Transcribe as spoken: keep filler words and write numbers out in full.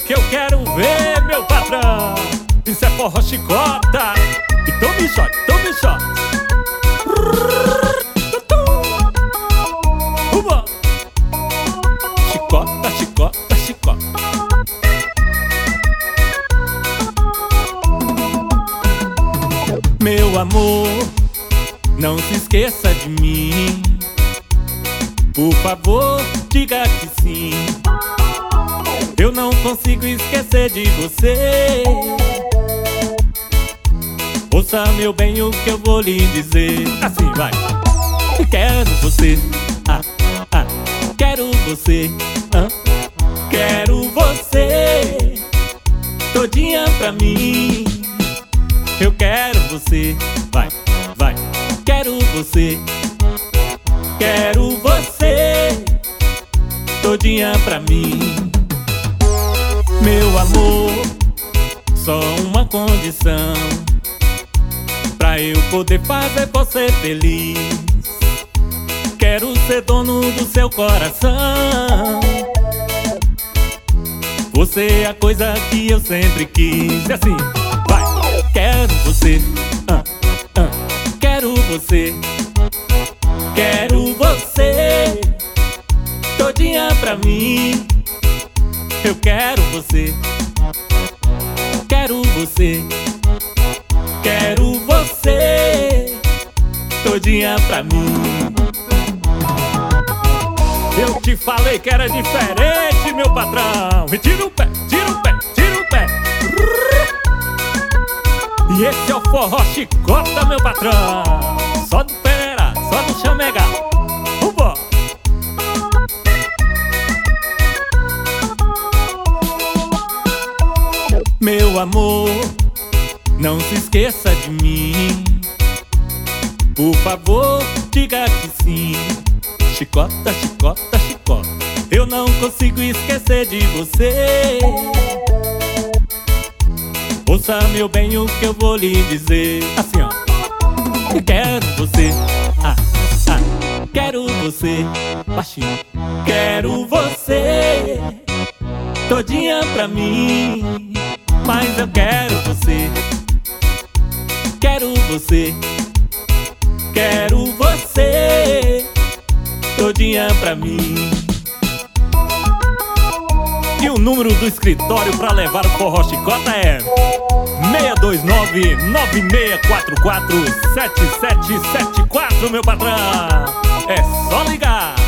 que eu quero ver, meu patrão. Isso é forró chicota. Então me shot, então me shot. Uma. Chicota, chicota, chicota. Meu amor, não se esqueça de mim. Por favor, diga que sim. Eu não consigo esquecer de você. Ouça, meu bem, o que eu vou lhe dizer. Assim vai. Quero você, ah, ah. Quero você, ah. Quero você todinha pra mim. Eu quero você, vai, vai. Quero você, quero você todinha pra mim. Meu amor, só uma condição pra eu poder fazer você feliz. Quero ser dono do seu coração. Você é a coisa que eu sempre quis. E assim, vai. Quero você, ah, ah. Quero você, quero você todinha pra mim. Eu quero você, quero você, quero você todinha pra mim. Eu te falei que era diferente, meu patrão. E tira o pé, tira o pé, tira o pé. E esse é o forró chicota, meu patrão. Só do Pereira, só do Chamega. Vambora. Meu amor, não se esqueça de mim. Por favor, diga que sim. Chicota, chicota, chicota. Eu não consigo esquecer de você. Ouça, meu bem, o que eu vou lhe dizer. Assim, ó. Quero você, ah, ah. Quero você, baixinho. Quero você todinha pra mim. Mas eu quero você, quero você, quero você todinha pra mim. E o número do escritório pra levar o forró chicota é seis dois nove, nove seis quatro quatro, sete sete sete quatro, meu patrão. É só ligar.